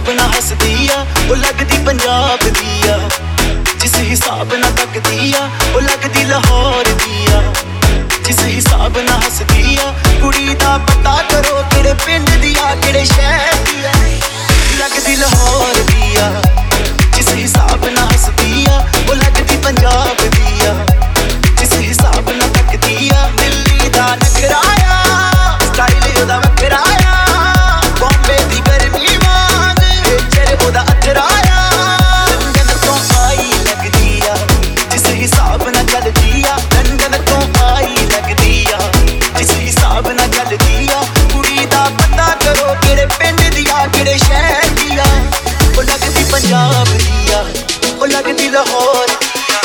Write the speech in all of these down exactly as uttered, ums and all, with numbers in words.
ਹਿਸਾਬ ਨਾਲ ਹੱਸਦੀ ਆ ਉਹ ਲੱਗਦੀ ਪੰਜਾਬ ਦੀ ਆ, ਜਿਸ ਹਿਸਾਬ ਨਾਲ ਤੱਕਦੀ ਆ ਉਹ ਲੱਗਦੀ ਲਾਹੌਰ ਦੀ ਆ, ਜਿਸ ਹਿਸਾਬ ਨਾਲ ਹੱਸਦੀ ਆ ਕੁੜੀ ਦਾ ਪਤਾ ਕਰੋ ਕਿਹੜੇ ਪਿੰਡ ਦੀ ਆ ਕਿਹੜੇ ਸ਼ਹਿਰ ਦੀ ਆ, ਲੱਗਦੀ ਲਾਹੌਰ ਦੀ ਆ, ਜਿਸ ਹਿਸਾਬ ਨਾਲ ਹੱਸਦੀ ਆ ਉਹ ਲੱਗਦੀ ਪੰਜਾਬ ਦੀ ਆ, ਜਿਸ ਹਿਸਾਬ ਨਾਲ ਤੱਕਦੀ ਆ ਦਿੱਲੀ ਦਾ ਨਖਰਾ ਆ, ਸਟਾਈਲ ਉਹਦਾ ਵੱਖਰਾ ਆ, ਬੰਬੇ ਦੀ ਗਰਮੀ ਵਾਂਗ ਨੇਚਰ ਉਹਦਾ ਅਥਰਾ ਆ, ਲੰਡਨ ਤੋਂ ਆਈ ਲੱਗਦੀ ਆ, ਜਿਸ ਹਿਸਾਬ ਨਾਲ ਚੱਲਦੀ ਆ ਲੰਡਨ ਤੋਂ ਆਈ ਲੱਗਦੀ ਆ, ਜਿਸ ਹਿਸਾਬ ਨਾਲ ਚੱਲਦੀ ਆ ਕੁੜੀ ਦਾ ਪਤਾ ਕਰੋ ਕਿਹੜੇ ਪਿੰਡ ਦੀ ਆ ਕਿਹੜੇ ਸ਼ਹਿਰ ਦੀ ਆ, ਉਹ ਲੱਗਦੀ ਪੰਜਾਬ ਦੀ ਆ ਉਹ ਲੱਗਦੀ ਲਾਹੌਰ ਦੀ ਆ।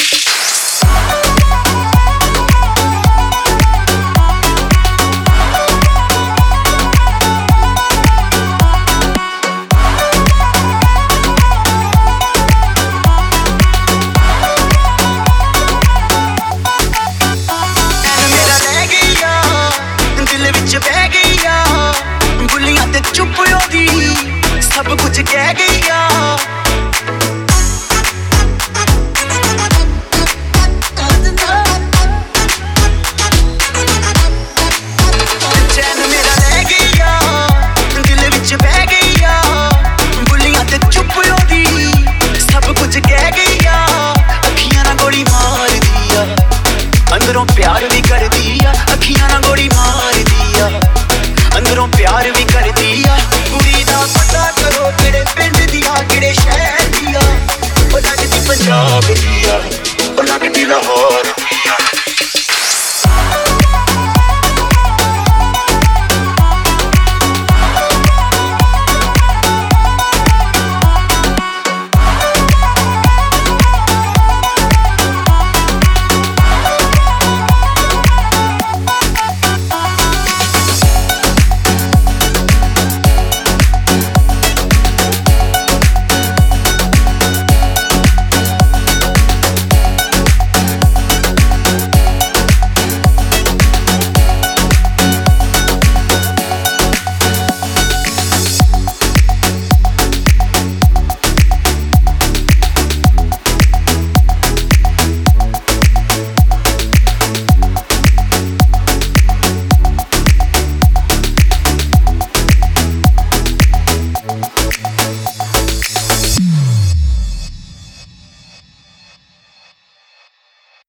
ਮੇਰਾ ਰਹਿ ਗਈਆ ਦਿਲ ਵਿੱਚ ਬਹਿ ਗਈਆ, ਬੁੱਲੀਆਂ ਤੇ ਚੁੱਪ ਉਹਦੀ ਸਭ ਕੁਝ ਕਹਿ ਗਈਆ, ਚੈਨ ਮੇਰਾ ਰਹਿ ਗਈਆ ਦਿਲ ਵਿੱਚ ਬਹਿ ਗਈਆ, ਬੁੱਲੀਆਂ ਤੇ ਚੁੱਪ ਉਹਦੀ ਸਭ ਕੁਝ ਕਹਿ ਗਈਆ, ਅੱਖੀਆਂ ਨਾਲ ਗੋਲੀ ਮਾਰਦੀ ਆ ਅੰਦਰੋਂ ਪਿਆਰ ਵੀ ਕਰਦੀ ਆ, ਅੱਖੀਆਂ ਨਾਲ ਗੋਲੀ ਮਾਰਦੀ ਆ ਅੰਦਰੋਂ ਪਿਆਰ ਵੀ ਕਰਦੀ ਆ, ਕੁੜੀ ਦਾ ਪਤਾ ਕਰੋ ਕਿਹੜੇ ਪਿੰਡ ਦੀ ਆ ਕਿਹੜੇ ਸ਼ਹਿਰ ਦੀ ਆ, ਉਹ ਲੱਗਦੀ ਪੰਜਾਬ ਦੀ ਆ ਉਹ ਲੱਗਦੀ ਲਾਹੌਰ ਦੀ ਆ।